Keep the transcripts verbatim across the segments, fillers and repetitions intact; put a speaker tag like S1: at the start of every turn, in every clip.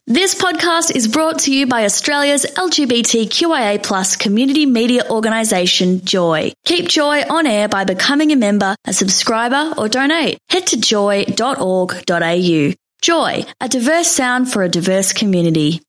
S1: This podcast is brought to you by Australia's L G B T Q I A plus community media organisation, Joy. Keep Joy on air by becoming a member, a subscriber or donate. Head to joy dot org dot a u. Joy, a diverse sound for a diverse community.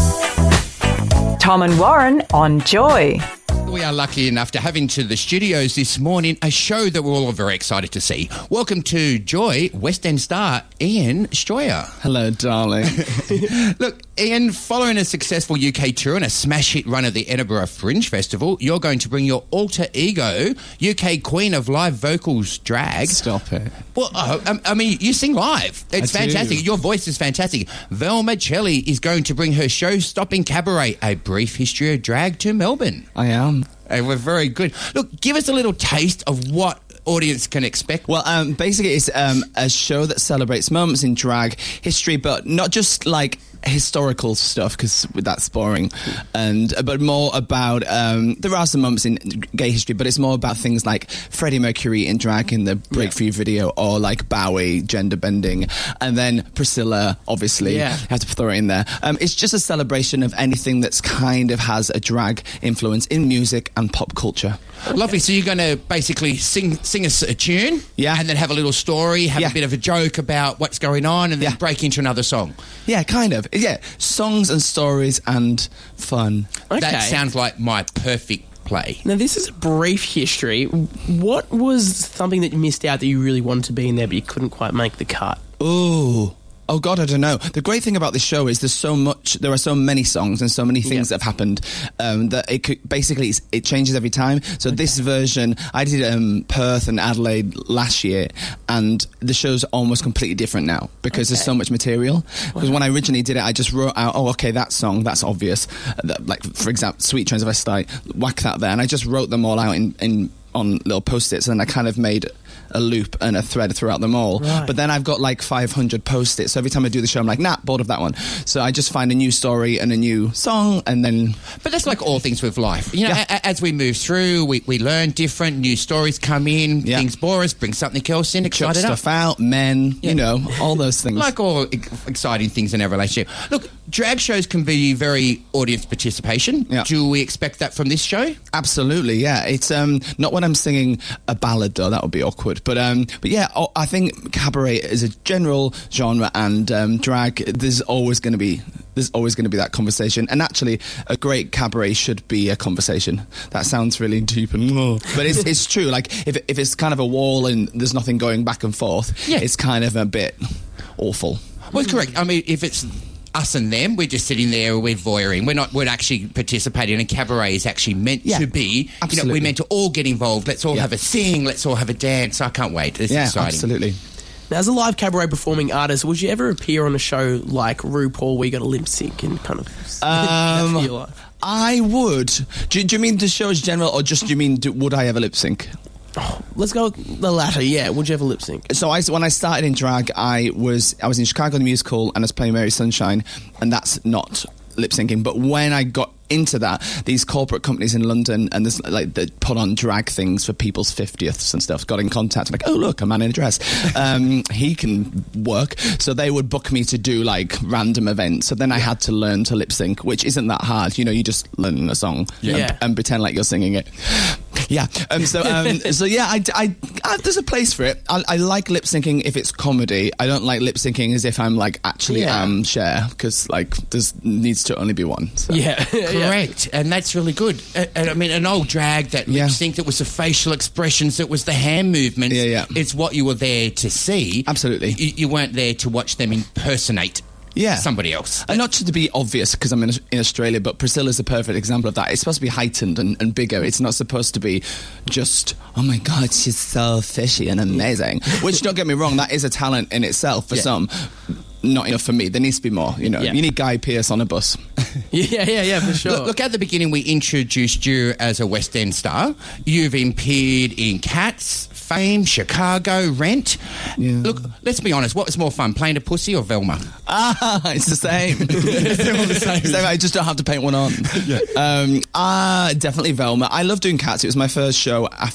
S2: Tom and Warren on Joy.
S3: We are lucky enough to have into the studios this morning a show that we're all very excited to see. Welcome to Joy, West End star Ian Stroyer.
S4: Hello, darling.
S3: Look, Ian, following a successful U K tour and a smash hit run at the Edinburgh Fringe Festival, you're going to bring your alter ego, U K Queen of Live Vocals drag.
S4: Stop it.
S3: Well, uh, I mean, you sing live. It's
S4: I
S3: fantastic.
S4: do.
S3: Your voice is fantastic. Velma Celli is going to bring her show-stopping cabaret, A Brief History of Drag, to Melbourne.
S4: I am.
S3: And we're very good. Look, give us a little taste of what audience can expect.
S4: Well, um, basically, it's um, a show that celebrates moments in drag history, but not just like historical stuff, because that's boring, and but more about um, there are some moments in gay history, but it's more about things like Freddie Mercury in drag in the Breakthrough yeah. video, or like Bowie gender bending, and then Priscilla, obviously, yeah. have to throw it in there. Um, it's just a celebration of anything that's kind of has a drag influence in music and pop culture.
S3: Okay. Lovely. So you're going to basically sing sing us a tune,
S4: yeah,
S3: and then have a little story, have
S4: yeah.
S3: a bit of a joke about what's going on, and then
S4: yeah.
S3: break into another song.
S4: Yeah, kind of. Yeah, songs and stories and fun.
S5: Okay.
S3: That sounds like my perfect play.
S5: Now, this is a brief history. What was something that you missed out that you really wanted to be in there but you couldn't quite make the cut?
S4: Ooh. Oh, God, I don't know. The great thing about this show is there's so much, there are so many songs and so many things
S5: yep.
S4: that have happened um, that it could, basically it's, it changes every time. So okay. this version, I did um, Perth and Adelaide last year, and the show's almost completely different now because okay. there's so much material. Because wow. when I originally did it, I just wrote out, oh, okay, that song, that's obvious. That, like, for example, Sweet Transvestite, whack that there. And I just wrote them all out in, in on little post-its, and I kind of made a loop and a thread throughout them all. Right. But then I've got like five hundred post-its, so every time I do the show I'm like, nah, bored of that one. So I just find a new story and a new song, and then...
S3: But that's like all things with life. You know, yeah. a- as we move through, we, we learn different, new stories come in, yeah. things bore us, bring something else in, excite
S4: Chuck
S3: it up.
S4: stuff out, men, yeah. you know, all those things.
S3: Like all ex- exciting things in our relationship. Look, drag shows can be very audience participation.
S4: Yeah.
S3: Do we expect that from this show?
S4: Absolutely, yeah. It's um, not when I'm singing a ballad, though. That would be awkward. But um, but yeah, I think cabaret is a general genre, and um, drag, there's always going to be there's always going to be that conversation. And actually, a great cabaret should be a conversation. That sounds really deep and oh. but it's it's true. Like if if it's kind of a wall and there's nothing going back and forth, yeah. it's kind of a bit awful.
S3: Well, it's correct. I mean, if it's us and them, we're just sitting there, we're voyeuring. We're not, we're actually participating, and cabaret is actually meant yeah, to be, absolutely. You know, we're meant to all get involved. Let's all yeah. have a sing, let's all have a dance. I can't wait. It's
S4: yeah,
S3: exciting.
S4: Absolutely.
S5: Now, as a live cabaret performing artist, would you ever appear on a show like RuPaul where you got a lip sync and kind of um, that for your life?
S4: I would. Do, do you mean the show as general, or just do you mean do, would I ever lip sync?
S5: Oh, let's go with the latter, yeah. Would you ever lip sync?
S4: So I, when I started in drag, I was I was in Chicago the Musical, and I was playing Mary Sunshine, and that's not lip syncing. But when I got into that, these corporate companies in London, and there's like that put on drag things for people's fiftieths and stuff, got in contact, like, oh look, a man in a dress, um, he can work. So they would book me to do like random events. So then I had to learn to lip sync, which isn't that hard. You know, you just learn a song
S5: yeah.
S4: and, and pretend like you're singing it. Yeah. Um, so um, so yeah, I, I, I, there's a place for it. I, I like lip syncing if it's comedy. I don't like lip syncing as if I'm like actually
S5: yeah.
S4: am Cher, because like there's needs to only be one. So.
S5: Yeah.
S3: Correct, and that's really good. And, and I mean, an old drag that lip sync, that was the facial expressions, that was the hand movements.
S4: Yeah, yeah.
S3: It's what you were there to see.
S4: Absolutely,
S3: you, you weren't there to watch them impersonate.
S4: Yeah.
S3: Somebody else.
S4: And not to be obvious, because I'm in, in Australia, but Priscilla's a perfect example of that. It's supposed to be heightened and, and bigger. It's not supposed to be just, oh my God, she's so fishy and amazing. Which, don't get me wrong, that is a talent in itself for yeah. some. Not enough for me. There needs to be more. You know, yeah. you need Guy Pearce on a bus.
S5: yeah, yeah, yeah, for sure.
S3: Look, look, at the beginning, we introduced you as a West End star. You've appeared in Cats, Fame, Chicago, Rent. Yeah. Look, let's be honest. What was more fun, playing a pussy or Velma?
S4: Ah, it's the same. They're all the same. same. I just don't have to paint one on. Yeah. Um, ah, definitely Velma. I love doing Cats. It was my first show after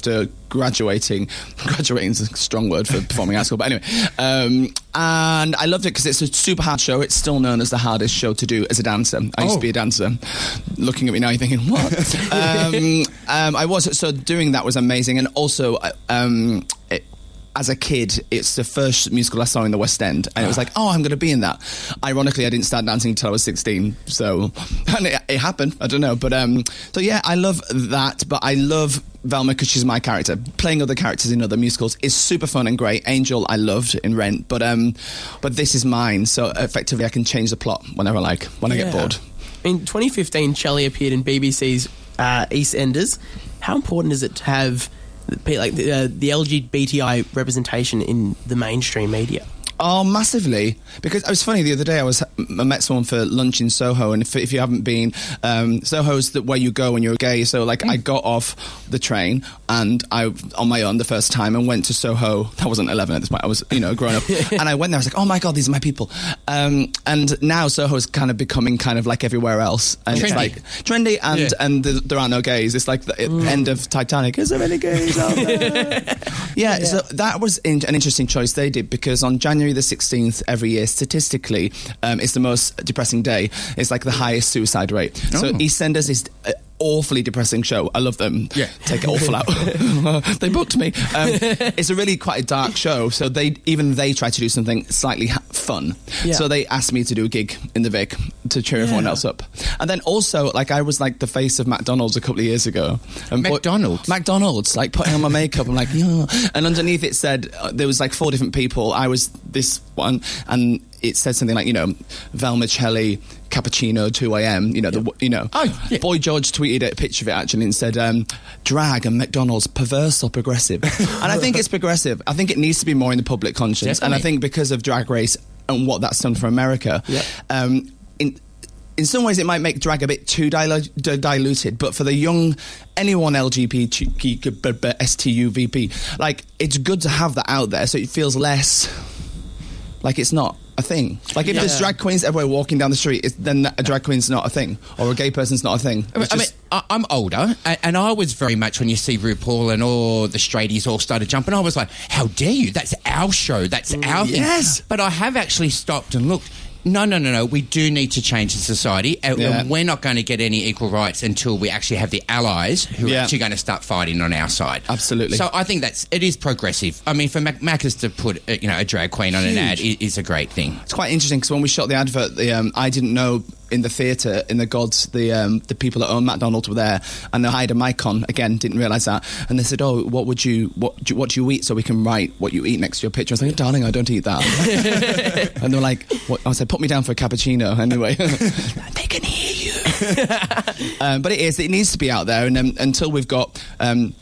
S4: graduating. Graduating is a strong word for performing arts school, but anyway. Um, and I loved it because it's a super hard show. It's still known as the hardest show to do as a dancer. I used oh. to be a dancer. Looking at me now, you're thinking, what? um, um, I was. So doing that was amazing. And also, um, it, as a kid, it's the first musical I saw in the West End, and it was like, oh, I'm going to be in that. Ironically, I didn't start dancing until I was sixteen, so and it, it happened. I don't know, but um, so yeah, I love that. But I love Velma because she's my character. Playing other characters in other musicals is super fun and great. Angel, I loved in Rent, but um, but this is mine, so effectively, I can change the plot whenever I like when yeah. I get bored.
S5: In twenty fifteen, Shelley appeared in B B C's uh, EastEnders. How important is it to have like the, uh, the L G B T I representation in the mainstream media?
S4: Oh, massively. Because it was funny, the other day I was I met someone for lunch in Soho, and if, if you haven't been, um, Soho's the, where you go when you're gay. So, like, mm. I got off the train and I, on my own the first time, and went to Soho. I wasn't eleven at this point. I was, you know, growing up. And I went there, I was like, oh my God, these are my people. Um, and now Soho's kind of becoming kind of like everywhere else. And trendy. It's like trendy, and, yeah. and the, there are no gays. It's like the mm. end of Titanic. Is there any gays out there? yeah, yeah, so that was in, an interesting choice they did, because on January the sixteenth every year, statistically, um, it's the most depressing day. It's like the highest suicide rate. Oh. So EastEnders is an awfully depressing show. I love them. Yeah. Take it awful out. They booked me. Um, it's a really quite a dark show, so they even they try to do something slightly ha- fun. Yeah. So they asked me to do a gig in the Vic to cheer yeah. everyone else up. And then also, like, I was like the face of McDonald's a couple of years ago.
S3: And McDonald's?
S4: Put, McDonald's, like putting on my makeup. I'm like, yeah. And underneath it said, uh, there was like four different people. I was this one, and it said something like, you know, Velma Shelley, cappuccino, two a.m. You know, the, you know.
S3: Oh, yeah.
S4: Boy George tweeted a picture of it actually and said, um, "Drag and McDonald's, perverse or progressive?" And I think it's progressive. I think it needs to be more in the public conscience. Definitely. And I think because of Drag Race and what that's done for America, yeah. um, in in some ways it might make drag a bit too dilu- d- diluted. But for the young, anyone L G B T S T U V P, like, it's good to have that out there so it feels less like it's not a thing. Like, if yeah. there's drag queens everywhere walking down the street, it's, then a drag queen's not a thing, or a gay person's not a thing.
S3: I mean, just... I mean I, I'm older, and, and I was very much, when you see RuPaul and all the straighties all started jumping, I was like, how dare you? That's our show. That's mm, our thing.
S4: Yes.
S3: But I have actually stopped and looked. No, no, no, no. We do need to change the society, and yeah. we're not going to get any equal rights until we actually have the allies who yeah. are actually going to start fighting on our side.
S4: Absolutely.
S3: So I think that's it is progressive. I mean, for Mac- Macca's to put you know a drag queen on Huge. an ad is, is a great thing.
S4: It's quite interesting because when we shot the advert, the um, I didn't know. In the theatre, in the gods, the um, the people that own McDonald's were there, and they hired a mic on. Again, didn't realise that. And they said, "Oh, what would you what do, what do you eat so we can write what you eat next to your picture?" I was like, "Darling, I don't eat that." And they're like, what? I said, "Put me down for a cappuccino anyway." They can hear you. um, but it is. It needs to be out there, and um, until we've got. Um,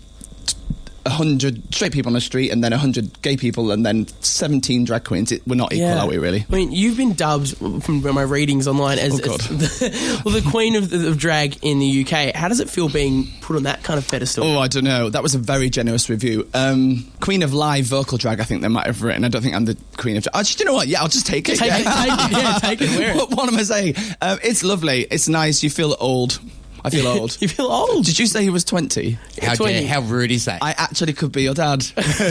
S4: one hundred straight people on the street, and then one hundred gay people, and then seventeen drag queens. It, we're not equal, yeah. are we, really?
S5: I mean, you've been dubbed, from my readings online, as,
S4: oh,
S5: as the, well, the queen of, of drag in the U K. How does it feel being put on that kind of pedestal?
S4: Oh, I don't know. That was a very generous review. Um, queen of live vocal drag, I think they might have written. I don't think I'm the queen of drag. Oh, do you know what? Yeah, I'll just take it.
S5: Take
S4: yeah.
S5: it, take it. Yeah, take it. Wear it.
S4: What, what am I saying? Um, it's lovely. It's nice. You feel old. I feel old.
S5: You feel old?
S4: Did you say he was twenty?
S3: How, twenty. Dare, how rude is that?
S4: I actually could be your dad.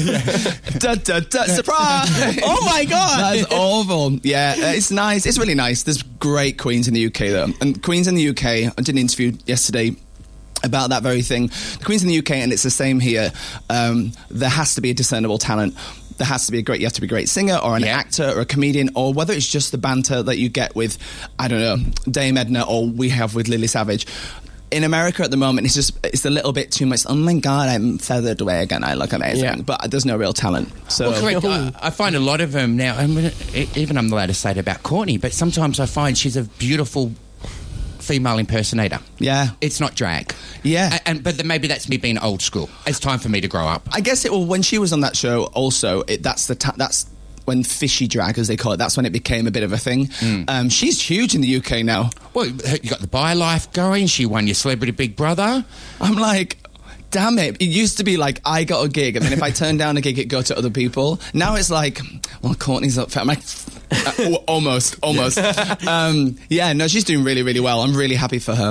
S4: da, da, da, surprise!
S5: Oh my God!
S4: That's awful. Yeah, it's nice. It's really nice. There's great queens in the U K, though. And queens in the U K, I did an interview yesterday about that very thing. The queens in the U K, and it's the same here, um, there has to be a discernible talent. There has to be a great, you have to be a great singer or an yeah. actor or a comedian, or whether it's just the banter that you get with, I don't know, Dame Edna, or we have with Lily Savage. In America at the moment, it's just, it's a little bit too much, oh my God, I'm feathered wig and I look amazing. Yeah. But there's no real talent. So
S3: well, correct. I, I find a lot of them now, I mean, even I'm allowed to say it about Courtney, but sometimes I find she's a beautiful female impersonator.
S4: Yeah.
S3: It's not drag.
S4: Yeah.
S3: And, and But maybe that's me being old school. It's time for me to grow up.
S4: I guess it, well, when she was on that show also, it, that's the ta- that's when fishy drag, as they call it, that's when it became a bit of a thing. Mm. Um, she's huge in the U K now.
S3: Well, you got the Bi Life going. She won your Celebrity Big Brother.
S4: I'm like, damn it. It used to be like, I got a gig, and then if I turned down a gig, it'd go to other people. Now it's like, well, Courtney's up for it. I'm like, uh, almost, almost. um, yeah, no, she's doing really, really well. I'm really happy for her.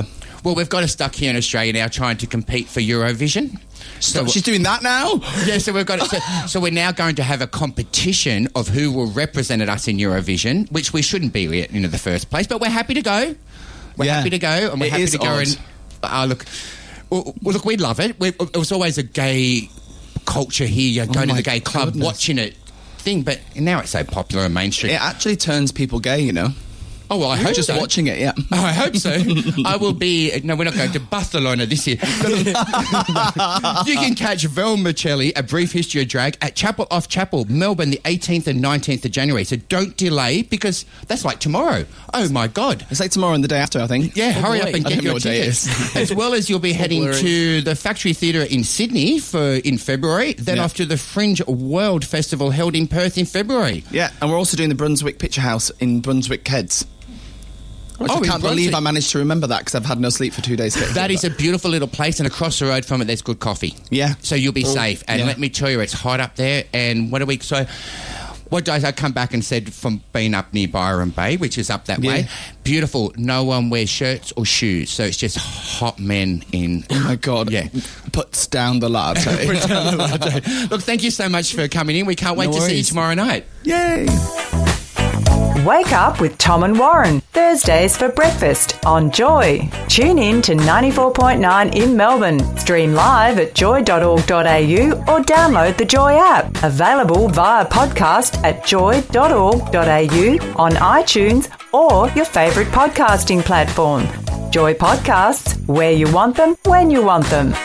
S3: Well, we've got us stuck here in Australia now trying to compete for Eurovision.
S4: So she's doing that now?
S3: Yeah, so we've got it. So, so we're now going to have a competition of who will represent us in Eurovision, which we shouldn't be in in the first place, but we're happy to go. We're
S4: yeah.
S3: happy to go, and we're
S4: it
S3: happy to go.
S4: odd.
S3: And uh, look, well, well, look, we love it. We, it was always a gay culture here. You go
S4: Oh
S3: to
S4: my
S3: the gay club,
S4: goodness.
S3: watching it thing, but now it's so popular and mainstream.
S4: It actually turns people gay, you know.
S3: Oh, well, I hope
S4: Just
S3: so.
S4: watching it, yeah.
S3: Oh, I hope so. I will be... No, we're not going to Barcelona this year. You can catch Vermicelli, A Brief History of Drag, at Chapel Off Chapel, Melbourne, the eighteenth and nineteenth of January. So don't delay, because that's like tomorrow. Oh, my God.
S4: It's like tomorrow and the day after, I think.
S3: Yeah,
S5: Oh,
S3: hurry
S5: boy.
S3: up and
S4: I
S3: get
S4: don't know
S3: your
S4: what day it
S3: tickets.
S4: is.
S3: As well as you'll be heading
S5: blurring.
S3: to the Factory Theatre in Sydney for in February, then
S4: Yeah.
S3: off to the Fringe World Festival held in Perth in February.
S4: Yeah, and we're also doing the Brunswick Picture House in Brunswick, Keds. Which
S3: Oh,
S4: I
S3: in
S4: can't believe
S3: Brunswick.
S4: I managed to remember that because I've had no sleep for two days.
S3: That is a beautiful little place, and across the road from it, there's good coffee.
S4: Yeah.
S3: So you'll be safe. And
S4: yeah.
S3: let me tell you, it's hot up there. And what a week. So what days I come back and said from being up near Byron Bay, which is up that
S4: Yeah.
S3: way, beautiful. No one wears shirts or shoes. So it's just hot men in.
S4: Oh my God.
S3: Yeah.
S4: Puts down the latte.
S3: Look, thank you so much for coming in. We can't wait
S4: No
S3: to see you
S4: worries.
S3: tomorrow night.
S4: Yay.
S2: Wake up with Tom and Warren, Thursdays for breakfast on Joy. Tune in to ninety-four point nine in Melbourne. Stream live at joy dot org dot a u or download the Joy app. Available via podcast at joy dot org dot a u, on iTunes or your favourite podcasting platform. Joy Podcasts, where you want them, when you want them.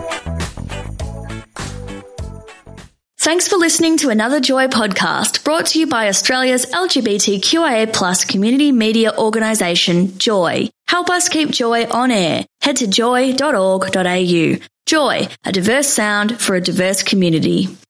S1: Thanks for listening to another Joy podcast brought to you by Australia's L G B T Q I A plus community media organisation, Joy. Help us keep Joy on air. Head to joy dot org dot a u. Joy, a diverse sound for a diverse community.